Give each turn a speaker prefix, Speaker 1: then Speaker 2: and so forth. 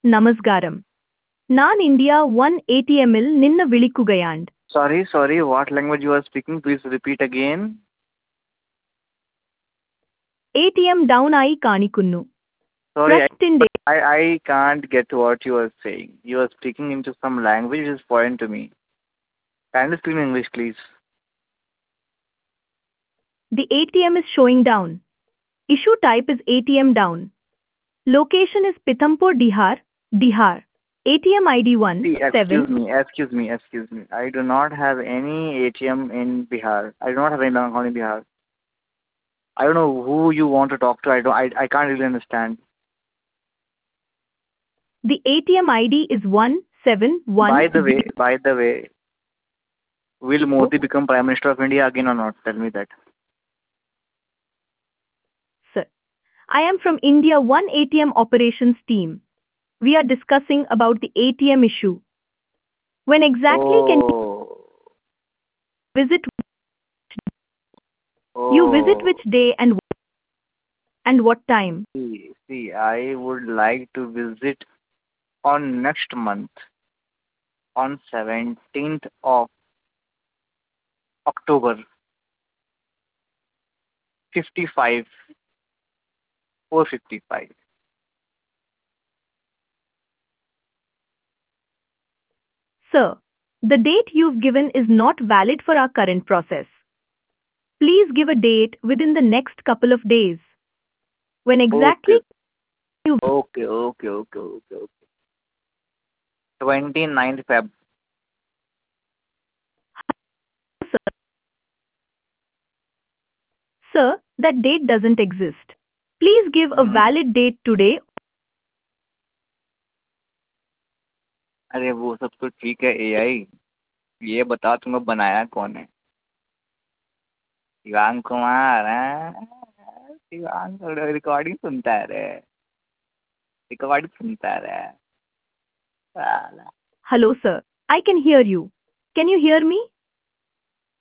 Speaker 1: నమస్కారం. Non India one ఏటీఎంల్ నిన్న విളിക്കുകയാണ്ട്.
Speaker 2: Sorry, what language you are speaking? Please repeat again.
Speaker 1: ATM down అయి కానికున్ను.
Speaker 2: Sorry,
Speaker 1: ప్రస్తిండే
Speaker 2: I can't get what you are saying. You are speaking into some language which is foreign to me. Kindly speak in English, please.
Speaker 1: The ATM is showing down. Issue type is ATM down. Location is Pithampur, Bihar. ATM ID
Speaker 2: See,
Speaker 1: 17.
Speaker 2: excuse me. I do not have any ATM in Bihar. I do not have any bank account in Bihar. I don't know who you want to talk to. I can't really understand.
Speaker 1: The ATM ID is 171.
Speaker 2: By the way, will Modi become Prime Minister of India again or not? Tell me that.
Speaker 1: Sir, I am from India One ATM operations team. We are discussing about the ATM issue. When exactly can you visit? You visit which day and what time?
Speaker 2: See, I would like to visit on next month, on 17th of October, 55, 4:55.
Speaker 1: Sir, the date you've given is not valid for our current process. Please give a date within the next couple of days. When exactly you
Speaker 2: Okay. 29th Feb.
Speaker 1: Sir, that date doesn't exist. Please give a valid date today.
Speaker 2: अरे वो सब तो ठीक है AI. ये बता तुम्हें बनाया कौन है? शिवांग कुमार है? शिवांग रिकॉर्डिंग सुनता है रे. रिकॉर्डिंग सुनता है रे. साला.
Speaker 1: Hello, sir. I can hear you. Can you hear me?